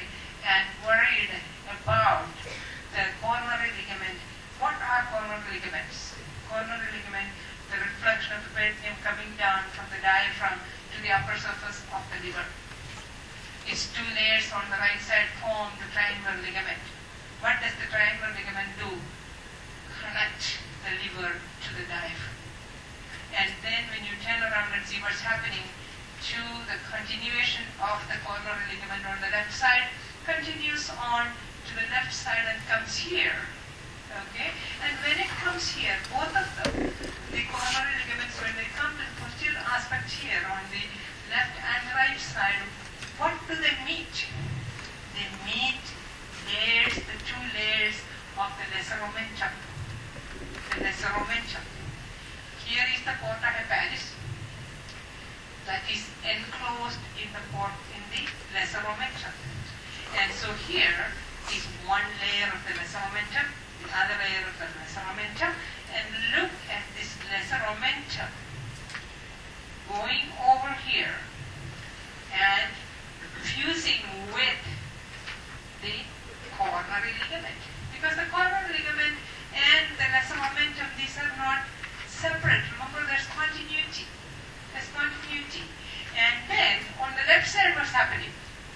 about the coronary ligament, what are coronary ligaments? Coronary ligament, the reflection of the peritoneum coming down from the diaphragm to the upper surface of the liver. Its two layers on the right side form the triangular ligament. What does the triangular ligament do? Connect the liver to the diaphragm. And then when you turn around and see what's happening to the continuation of the coronary ligament on the left side, continues on to the left side and comes here. Okay? And when it comes here, both of them, the coronary ligaments, when they come to the posterior aspect here on the left and right side, what do they meet? They meet layers, the two layers of the lesser omentum. The lesser omentum. Here is the porta hepatis that is enclosed in the lesser omentum. And so here is one layer of the lesser omentum, the other layer of the lesser omentum, and look at this lesser omentum going over here and fusing with the coronary ligament. Because the coronary ligament and the lesser omentum, these are not separate. Remember, there's continuity. There's continuity. And then, on the left side, what's happening?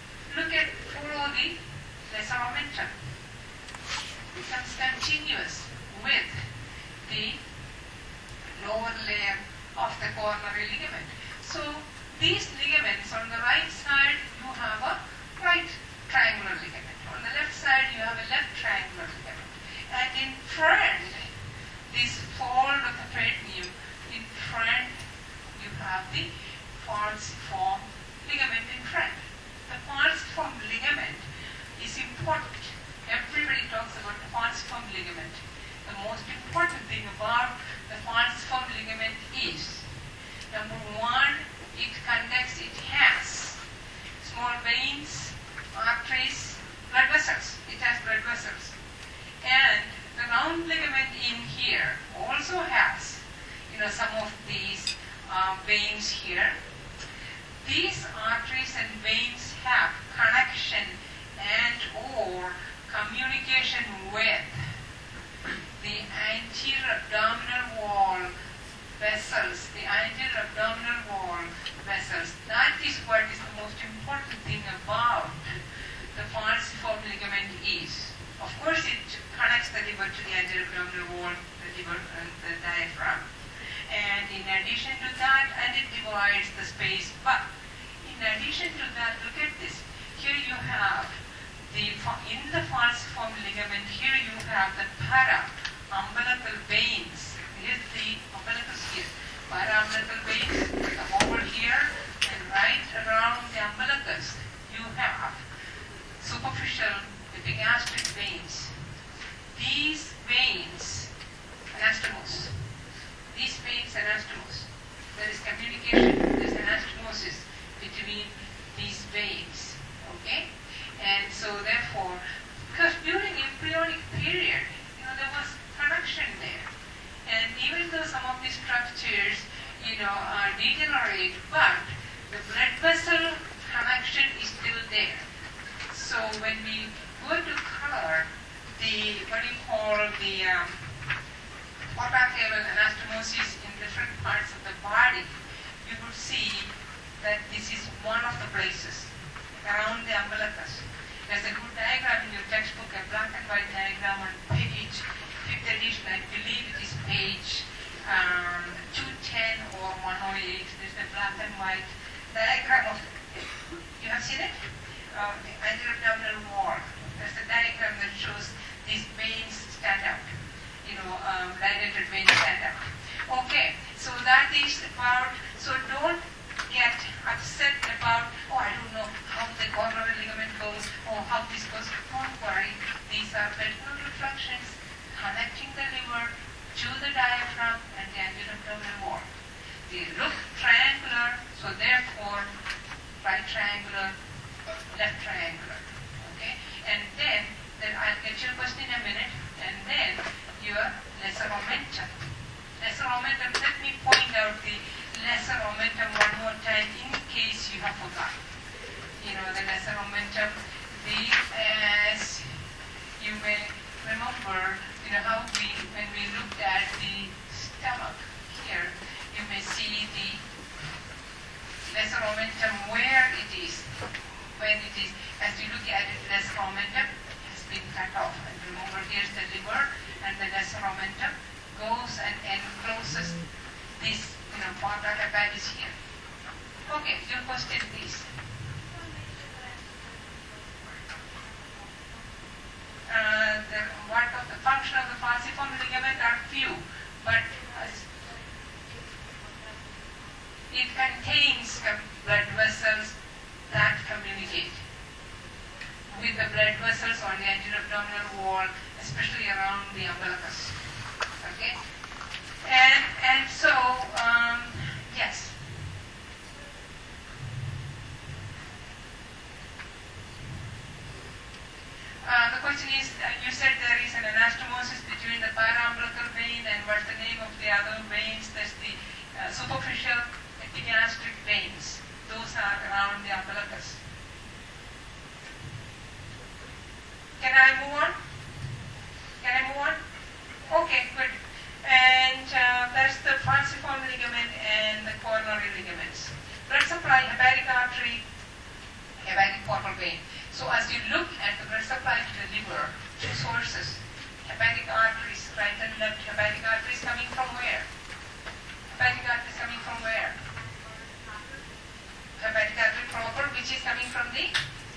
Follow the lesser omentum. Becomes continuous with the lower layer of the coronary ligament. So, these ligaments, on the right side, you have a right triangular ligament. On the left side, you have a left triangular ligament. And in front, this fold of the peritoneum, in front, you have the falciform ligament in front. The falciform ligament is important. Everybody talks about the falciform ligament. The most important thing about the falciform ligament is, number one, it has small veins, arteries, blood vessels. It has blood vessels. And the round ligament in here also has, some of these veins here. These arteries and veins have connection and or communication with the anterior abdominal wall vessels, That is what is the most important thing about the falciform ligament is. Of course, it connects the liver to the anterior abdominal wall, the liver and the diaphragm. And in addition to that, and it divides the space, but in addition to that, look at this. Here you have in the falciform ligament, here you have the para-umbilical veins. Here's the umbilicus here. Para-umbilical veins come over here, and right around the umbilicus, you have superficial epigastric veins. These veins, anastomose. These veins, anastomose. There is communication, there is anastomosis between these veins. Okay? And so therefore, because during embryonic period, there was connection there. And even though some of these structures, degenerate, but the blood vessel connection is still there. So when we go to color the, portaceval anastomosis in different parts of the body, you would see that this is one of the places around the umbilicus. There's a good diagram in your textbook, a black and white diagram on page 5th edition, I believe it is page 210 or 108. There's a black and white diagram of it. You have seen it? The anterior abdominal wall. There's a diagram that shows these veins stand out. Dilated veins stand out. Okay, so that is about, so don't get upset about, I don't know how the coronary ligament goes, or how this goes. Don't worry. These are peritoneal reflections connecting the liver to the diaphragm and the anterior abdominal wall. They look triangular, so therefore right triangular, left triangular. habitual question in a minute, and then your lesser omentum. Lesser omentum, let me point out the lesser omentum one more time in case you have forgotten. The lesser omentum, as you may remember, how when we looked at the stomach here, you may see the lesser omentum where it is. When it is, as you look at it, lesser omentum has been cut off. And remember, here's the liver, and the lesser omentum goes and encloses this, porta hepatis here. Okay, your question, please. The function of the falciform ligament are few, but it contains blood vessels that communicate with the blood vessels on the anterior abdominal wall, especially around the umbilicus. Okay? And so, yes. The question is, you said there is an anastomosis between the paraumbilical vein and what's the name of the other veins? There's the superficial epigastric veins. Those are around the umbilicus. Can I move on? Okay, good. And that's the falciform ligament and the coronary ligaments. Blood supply, hepatic artery, hepatic portal vein. So as you look at the blood supply to the liver, two sources, hepatic arteries, right and left. Hepatic arteries coming from where? Hepatic arteries coming from where? Hepatic artery proper, which is coming from the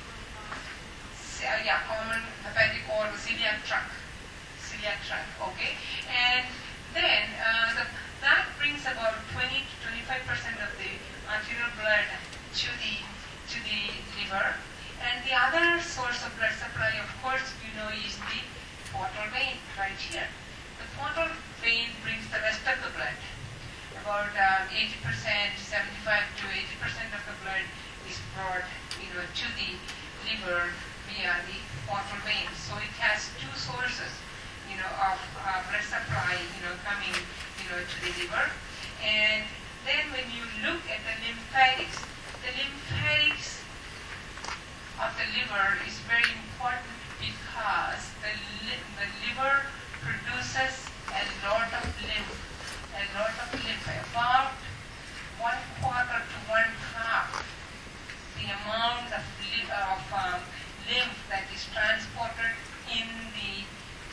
common hepatic or the celiac trunk. Okay. And then that brings about 20 to 25% of the arterial blood to the liver. And the other source of blood supply, of course, is the portal vein right here. The portal vein brings the rest of the blood. About 80%, 75 to 80% of the blood is brought, to the liver via the portal vein. So it has two sources, of blood supply, coming, to the liver. And then when you look at the lymphatics of the liver is very important because the liver produces a lot of lymph. About 1/4 to 1/2 the amount of lymph that is transported in the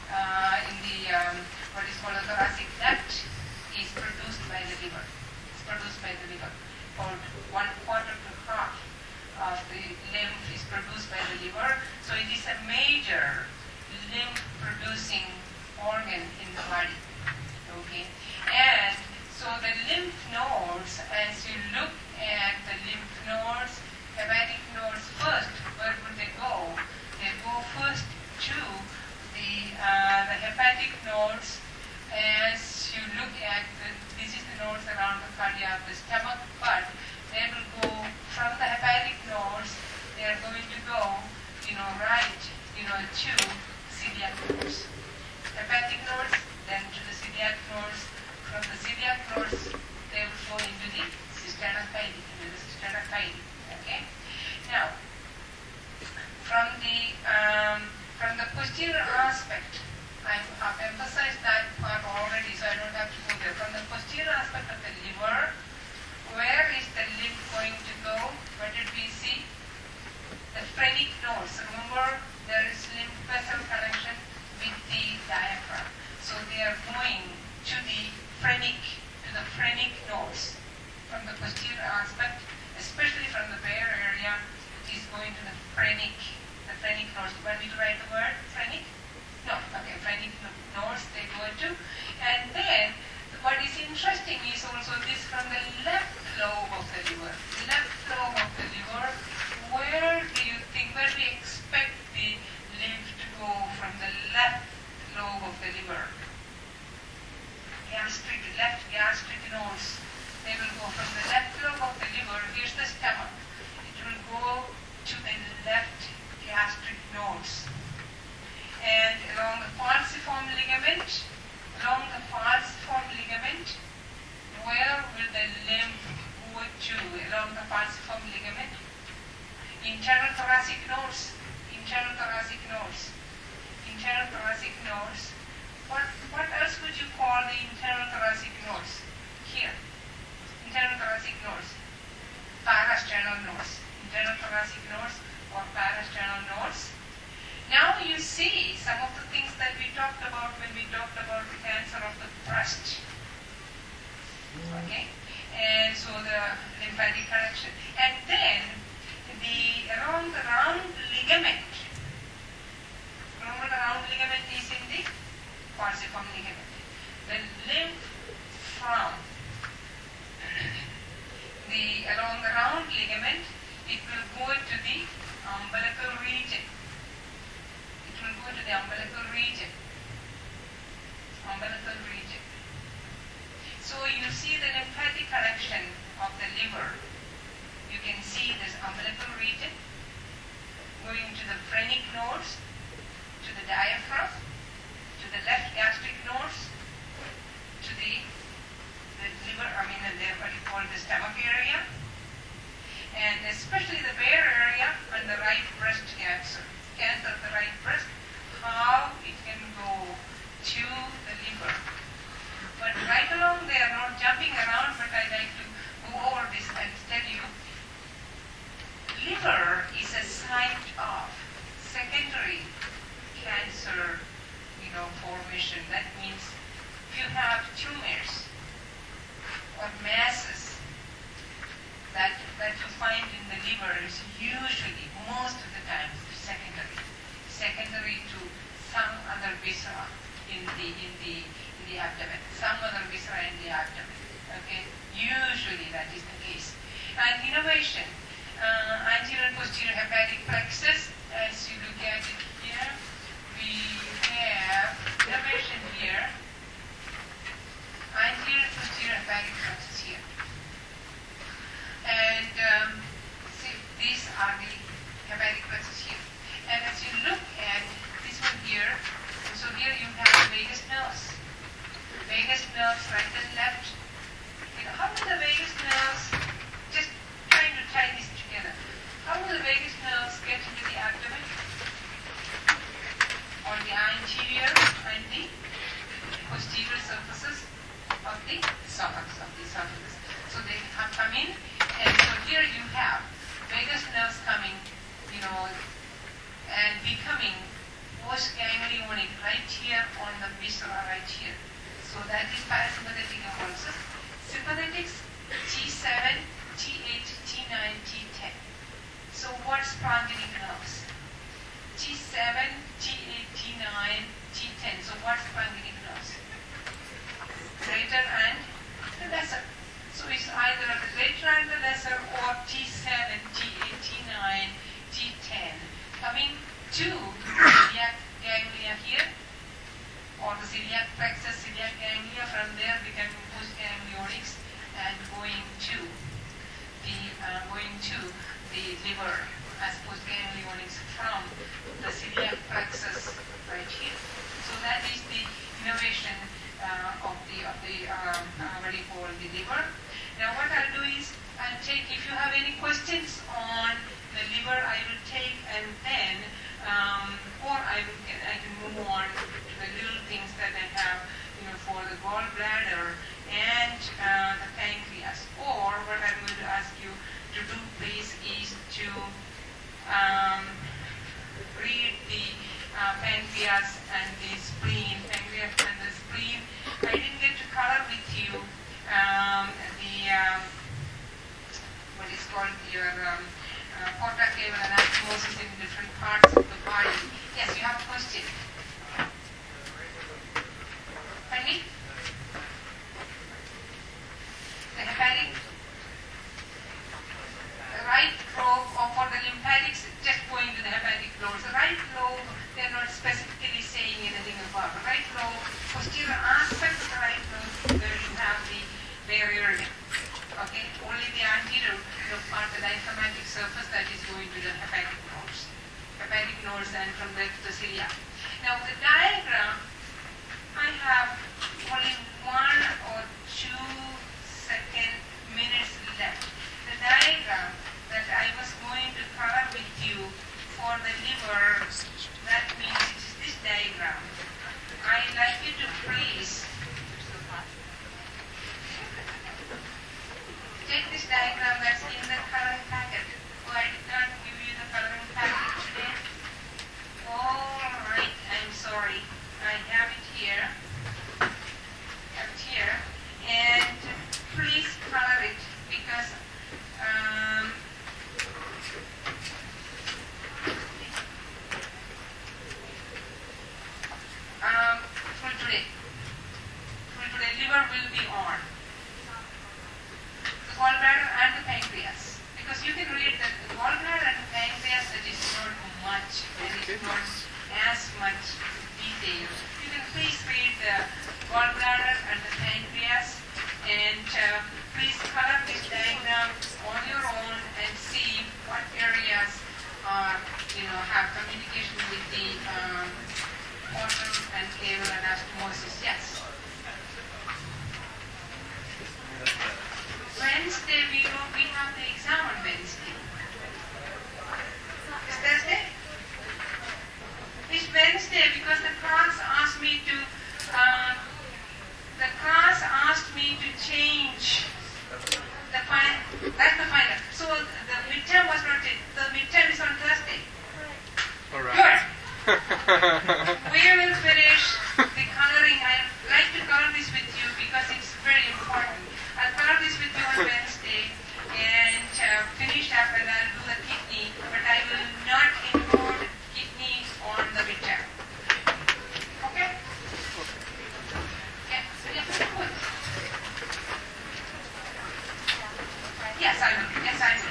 what is called a thoracic duct is produced by the liver. About 1/4 to 1/2 of the lymph is produced by the liver. So it is a major lymph producing organ in the body. Okay. And so the lymph nodes, as you look at the lymph nodes, hepatic nodes first, where would they go? They go first to the hepatic nodes. As you look at this is the nodes around the cardiac, the stomach, but they will go from the hepatic nodes. They are going to go, right, to celiac nodes. Hepatic nodes, then to the celiac nodes. From the celiac nodes, they will go into the cisterna chyli. Okay. Now, from the posterior aspect, I've emphasized that part already, so I don't have to go there. From the posterior aspect of the liver, where is the lymph going to go? What did we see? The phrenic nodes. Remember, there is lymph vessel connection with the diaphragm. So they are going to the phrenic nodes. From the posterior aspect, especially from the bare area, it is going to the phrenic nodes. Do you want me to write the word phrenic? No. Okay, phrenic nodes they go to. And then what is interesting is also this from the left lobe of the liver. Where do you expect the lymph to go from the left lobe of the liver? Left gastric nodes. They will go from the left lobe of the liver. Here's the stomach. It will go to the left gastric nodes. and along the falciform ligament, where will the lymph go to? Along the falciform ligament, internal thoracic nodes. What else would you call the internal thoracic nodes? Here, internal thoracic nodes, parasternal nodes, internal thoracic nodes or parasternal nodes. Now you see some of the things that we talked about when we talked about the cancer of the breast. Okay, and so the lymphatic connection, and then around the round ligament. Remember, the round ligament is in the falciform ligament. The lymph from along the round ligament, it will go to the umbilical region. So you see the lymphatic connection of the liver. You can see this umbilical region going to the phrenic nodes, to the diaphragm, to the left gastric nodes, to the liver, what you call the stomach area, and especially the bare area and the right breast cancer of the right breast, how it can go to the liver. But right along there, not jumping around, but I like to go over this and tell you, liver is a site of secondary cancer, formation. That means if you have tumors or masses that you find in the liver is usually, most of the time, secondary to some other viscera in the abdomen, Okay, usually that is the case. And innervation, anterior and posterior hepatic plexus. As you look at it here, we have innervation here, anterior and posterior hepatic plexus here. And see, these are the hepatic plexus here. And as you look at this one here, so here you have the vagus nerves. Right and left. How will the vagus nerves, just trying to tie this together, how will the vagus nerves get into the abdomen? On the anterior and the posterior surfaces of the esophagus. So they have come in, and so here you have vagus nerves coming, and becoming postganglionic right here on the viscera right here. So that is parasympathetic impulses. Sympathetics, T7, T8, T9, T10. So what's spondylinic nerves? T7, T8, T9, T10. So what's spondylinic nerves? Greater and the lesser. So it's either the greater and the lesser or T7, T8, T9, T10. Coming to celiac ganglia here, or the celiac plexus, celiac ganglia, from there becoming postganglionics and going to the liver as postganglionics from the celiac plexus right here. So that is the innervation of the what do you call the liver. Now what I'll do is I'll take, if you have any questions on the liver, I will take, and then or I can move on to the little things that I have, for the gallbladder and the pancreas. Or what I'm going to ask you to do, please, is to read the pancreas and the spleen. I didn't get to color with you what is called your porta cable anastomosis in different parts of the body. Yes, you have a question. Pardon me? liver will be on. The gallbladder and the pancreas. Because you can read that the gallbladder and the pancreas, that is not much, and it's not as much detail. You can please read the gallbladder and the pancreas, and please color this diagram on your own and see what areas have communication with the portal and cable anastomosis. Yes. Wednesday we have the exam on Wednesday. Is Thursday? It's Wednesday because the class asked me to change the final. That's the final. So the midterm was not it. The midterm is on Thursday. All right. Good. We will finish the coloring. I'd like to color this with you because it's very important. I'll color this with you on Wednesday and finish up, and I'll do the kidney, but I will not include kidney on the midterm. Okay? Yeah, good. Yes, I will. Yes, I will.